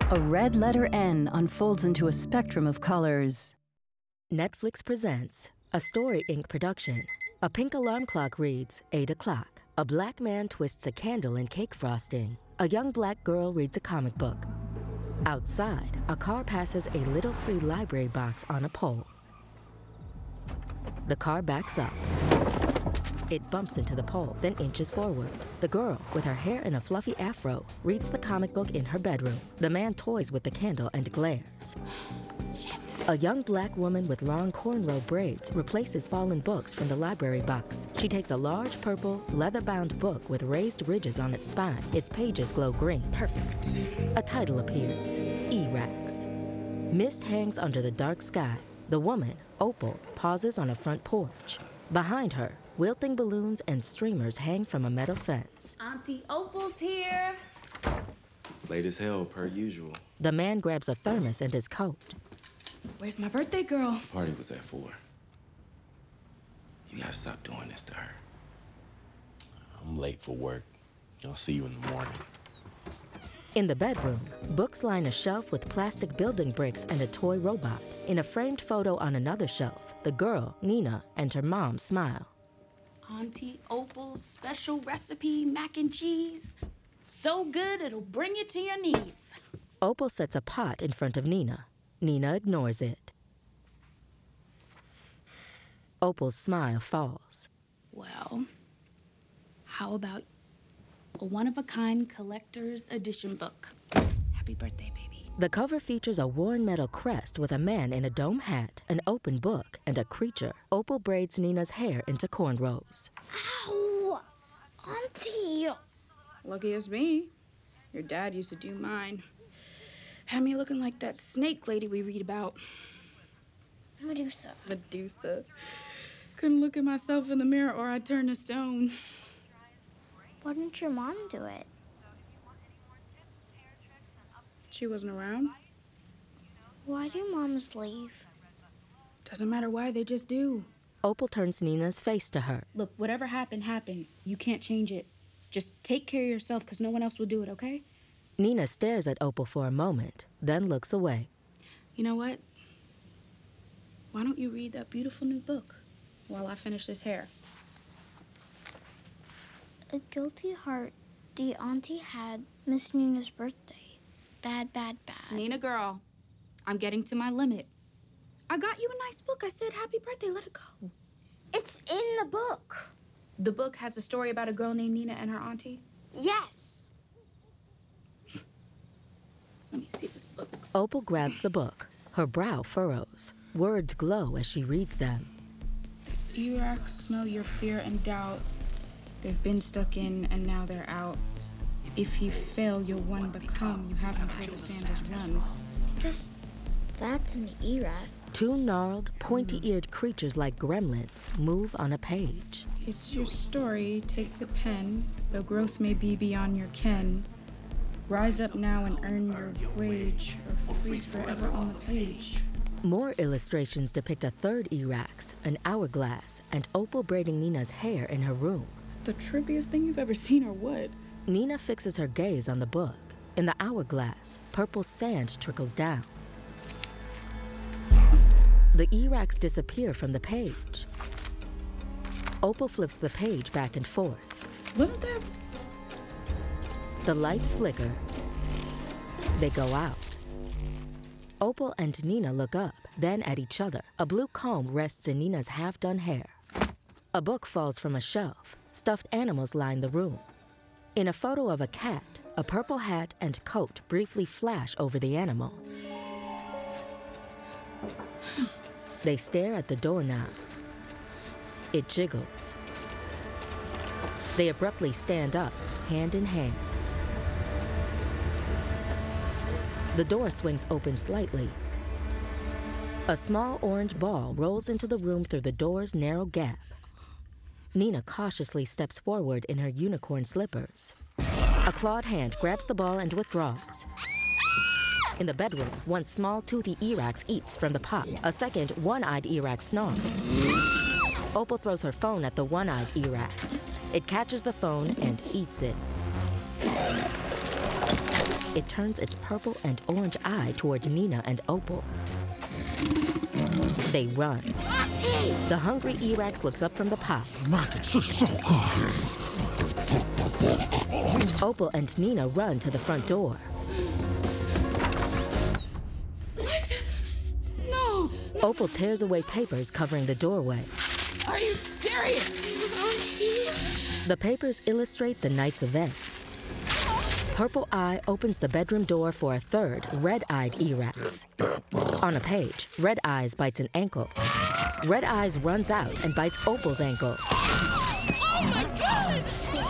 A red letter N unfolds into a spectrum of colors. Netflix presents a Story Inc. production. A pink alarm clock reads 8 o'clock. A black man twists a candle in cake frosting. A young black girl reads a comic book. Outside, a car passes a little free library box on a pole. The car backs up. It bumps into the pole, then inches forward. The girl, with her hair in a fluffy afro, reads the comic book in her bedroom. The man toys with the candle and glares. Shit. A young black woman with long cornrow braids replaces fallen books from the library box. She takes a large purple, leather-bound book with raised ridges on its spine. Its pages glow green. Perfect. A title appears, E-Rax. Mist hangs under the dark sky. The woman, Opal, pauses on a front porch. Behind her, wilting balloons and streamers hang from a metal fence. Auntie Opal's here. Late as hell, per usual. The man grabs a thermos and his coat. Where's my birthday girl? Party was at 4. You gotta stop doing this to her. I'm late for work. I'll see you in the morning. In the bedroom, books line a shelf with plastic building bricks and a toy robot. In a framed photo on another shelf, the girl, Nina, and her mom smile. Auntie Opal's special recipe mac and cheese. So good it'll bring you to your knees. Opal sets a pot in front of Nina. Nina ignores it. Opal's smile falls. Well, how about a one-of-a-kind collector's edition book? Happy birthday, baby. The cover features a worn metal crest with a man in a dome hat, an open book, and a creature. Opal braids Nina's hair into cornrows. Ow! Auntie! Lucky as me. Your dad used to do mine. Had me looking like that snake lady we read about. Medusa. Medusa. Couldn't look at myself in the mirror or I'd turn to stone. Why didn't your mom do it? She wasn't around. Why do moms leave? Doesn't matter why, they just do. Opal turns Nina's face to her. Look, whatever happened, happened. You can't change it. Just take care of yourself, because no one else will do it, okay? Nina stares at Opal for a moment, then looks away. You know what? Why don't you read that beautiful new book while I finish this hair? A guilty heart the auntie had Miss Nina's birthday. Bad, bad, bad. Nina, girl, I'm getting to my limit. I got you a nice book. I said, happy birthday, let it go. It's in the book. The book has a story about a girl named Nina and her auntie? Yes. Let me see this book. Opal grabs the book. Her brow furrows. Words glow as she reads them. E-Rax smell your fear and doubt. They've been stuck in and now they're out. If you fail, you'll one become. You have until the sand is run. Guess that's an E-Rax. Two gnarled, pointy-eared creatures like gremlins move on a page. It's your story. Take the pen, though growth may be beyond your ken. Rise up now and earn your wage, or freeze forever on the page. More illustrations depict a third E-Rax, an hourglass, and Opal braiding Nina's hair in her room. It's the trippiest thing you've ever seen, or what? Nina fixes her gaze on the book. In the hourglass, purple sand trickles down. The E-Rax disappear from the page. Opal flips the page back and forth. Wasn't there? The lights flicker. They go out. Opal and Nina look up, then at each other. A blue comb rests in Nina's half-done hair. A book falls from a shelf. Stuffed animals line the room. In a photo of a cat, a purple hat and coat briefly flash over the animal. They stare at the doorknob. It jiggles. They abruptly stand up, hand in hand. The door swings open slightly. A small orange ball rolls into the room through the door's narrow gap. Nina cautiously steps forward in her unicorn slippers. A clawed hand grabs the ball and withdraws. In the bedroom, one small toothy E-Rax eats from the pot. A second one-eyed E-Rax snarls. Opal throws her phone at the one-eyed E-Rax. It catches the phone and eats it. It turns its purple and orange eye toward Nina and Opal. They run. The hungry E-Rex looks up from the pop. Nuggets are so good. Opal and Nina run to the front door. What? No! Opal tears away papers covering the doorway. Are you serious? Auntie? The papers illustrate the night's events. Purple Eye opens the bedroom door for a third, red-eyed E-Rex. On a page, Red Eyes bites an ankle. Red Eyes runs out and bites Opal's ankle. Oh my God!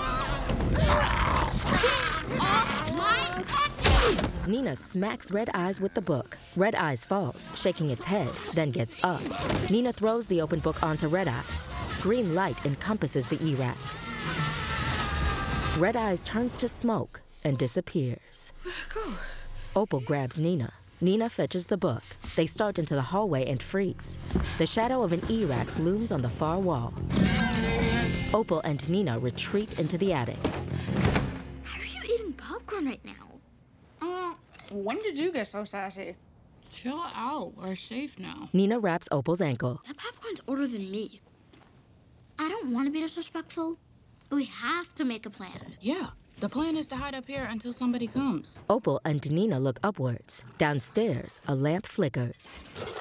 My auntie! Nina smacks Red Eyes with the book. Red Eyes falls, shaking its head, then gets up. Nina throws the open book onto Red Eyes. Green light encompasses the E-Rex. Red Eyes turns to smoke and disappears. Where'd it go? Opal grabs Nina. Nina fetches the book. They start into the hallway and freeze. The shadow of an E-Rex looms on the far wall. Opal and Nina retreat into the attic. How are you eating popcorn right now? When did you get so sassy? Chill out. We're safe now. Nina wraps Opal's ankle. That popcorn's older than me. I don't want to be disrespectful, but we have to make a plan. Yeah. The plan is to hide up here until somebody comes. Opal and Nina look upwards. Downstairs, a lamp flickers.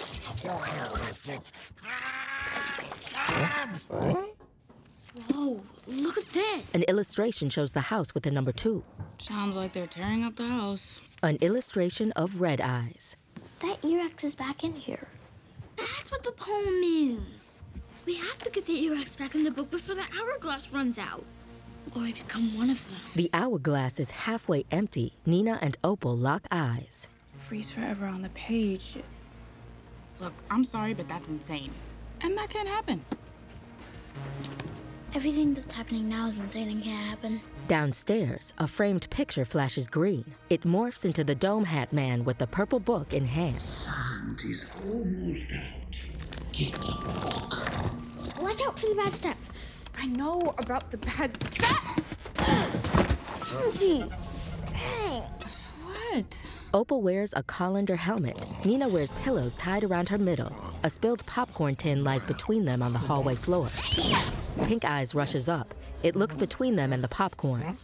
Whoa, look at this. An illustration shows the house with the number 2. Sounds like they're tearing up the house. An illustration of Red Eyes. That E-Rex is back in here. That's what the poem means. We have to get the E-Rex back in the book before the hourglass runs out. Or I become one of them. The hourglass is halfway empty. Nina and Opal lock eyes. Freeze forever on the page. Look, I'm sorry, but that's insane. And that can't happen. Everything that's happening now is insane and can't happen. Downstairs, a framed picture flashes green. It morphs into the Dome Hat Man with the purple book in hand. Auntie's almost out. Get the book. Watch out for the bad step. I know about the bad stuff. Auntie! Dang. What? Opal wears a colander helmet. Nina wears pillows tied around her middle. A spilled popcorn tin lies between them on the hallway floor. Pink Eyes rushes up. It looks between them and the popcorn.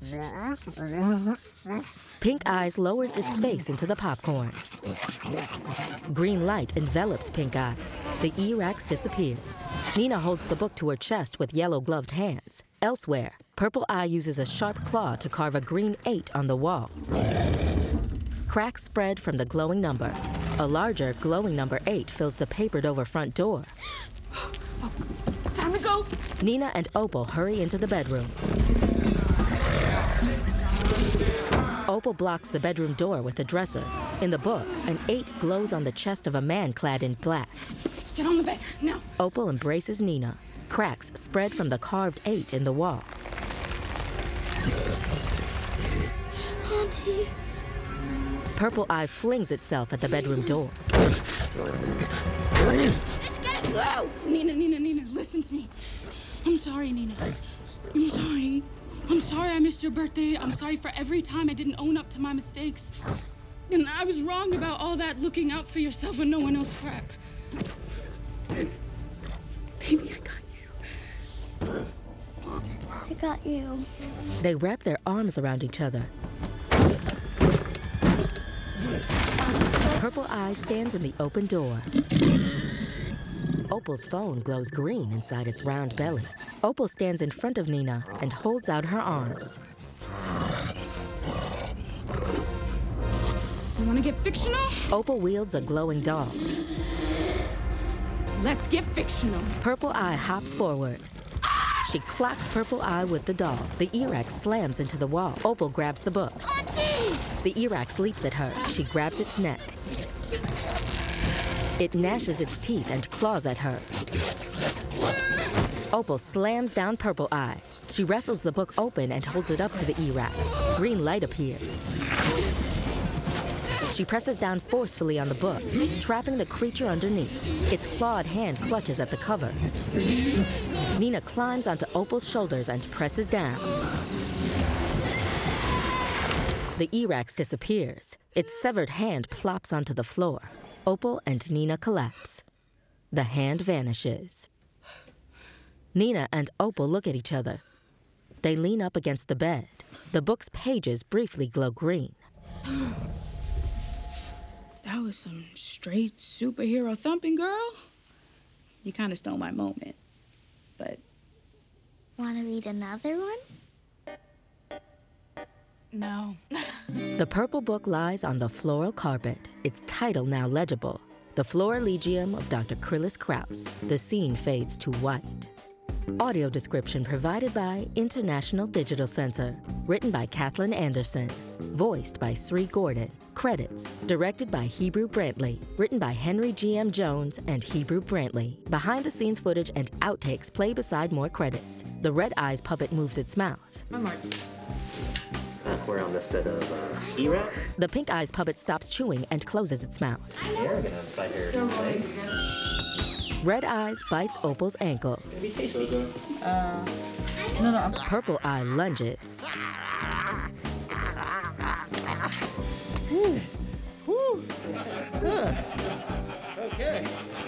Pink Eyes lowers its face into the popcorn. Green light envelops Pink Eyes. The E-Rex disappears. Nina holds the book to her chest with yellow-gloved hands. Elsewhere, Purple Eye uses a sharp claw to carve a green 8 on the wall. Cracks spread from the glowing number. A larger, glowing number 8 fills the papered-over front door. Time to go. Nina and Opal hurry into the bedroom. Opal blocks the bedroom door with a dresser. In the book, an 8 glows on the chest of a man clad in black. Get on the bed, now. Opal embraces Nina. Cracks spread from the carved 8 in the wall. Auntie. Purple Eye flings itself at the bedroom door. Let's get it. Go! Nina, listen to me. I'm sorry, Nina. I'm sorry. I'm sorry I missed your birthday. I'm sorry for every time I didn't own up to my mistakes. And I was wrong about all that looking out for yourself and no one else crap. Baby, I got you. I got you. They wrap their arms around each other. Purple Eye stands in the open door. Opal's phone glows green inside its round belly. Opal stands in front of Nina and holds out her arms. You want to get fictional? Opal wields a glowing doll. Let's get fictional. Purple Eye hops forward. She clocks Purple Eye with the doll. The E-Rex slams into the wall. Opal grabs the book. Auntie! The E-Rex leaps at her. She grabs its neck. It gnashes its teeth and claws at her. Opal slams down Purple Eye. She wrestles the book open and holds it up to the E-Rex. Green light appears. She presses down forcefully on the book, trapping the creature underneath. Its clawed hand clutches at the cover. Nina climbs onto Opal's shoulders and presses down. the E-Rex disappears, its severed hand plops onto the floor. Opal and Nina collapse. The hand vanishes. Nina and Opal look at each other. They lean up against the bed. The book's pages briefly glow green. That was some straight superhero thumping, girl. You kind of stole my moment, but... Want to read another one? No. The purple book lies on the floral carpet, its title now legible. The Florilegium of Dr. Krillis Krauss. The scene fades to white. Audio description provided by International Digital Center. Written by Kathleen Anderson. Voiced by Sri Gordon. Credits. Directed by Hebrew Brantley. Written by Henry G.M. Jones and Hebrew Brantley. Behind-the-scenes footage and outtakes play beside more credits. The Red Eyes puppet moves its mouth. We're on the set of E-Rex. The Pink Eyes puppet stops chewing and closes its mouth. They're gonna bite her leg. Red Eyes bites Opal's ankle. It'll be tasty. Purple Eye lunges. Okay.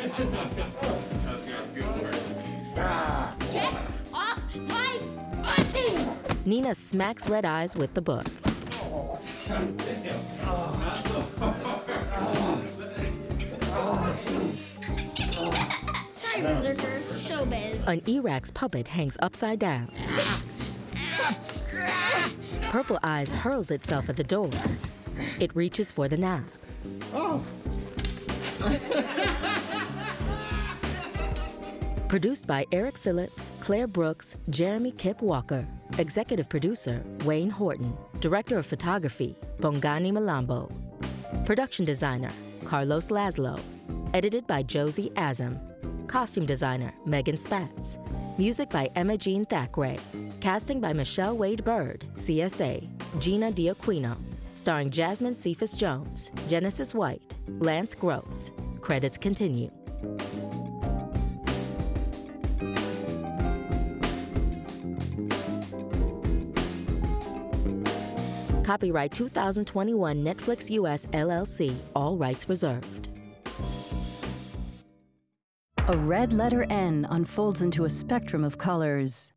Get off my body! Nina smacks Red Eyes with the book. Sorry, Berserker. Showbiz. An E-Rex puppet hangs upside down. Purple Eyes hurls itself at the door. It reaches for the knob. Produced by Eric Phillips, Claire Brooks, Jeremy Kip Walker. Executive producer, Wayne Horton. Director of photography, Bongani Malambo. Production designer, Carlos Laszlo. Edited by Josie Azam. Costume designer, Megan Spatz. Music by Emma Jean Thackeray. Casting by Michelle Wade Bird, CSA. Gina D'Aquino. Starring Jasmine Cephas Jones, Genesis White, Lance Gross. Credits continue. Copyright 2021 Netflix US LLC. All rights reserved. A red letter N unfolds into a spectrum of colors.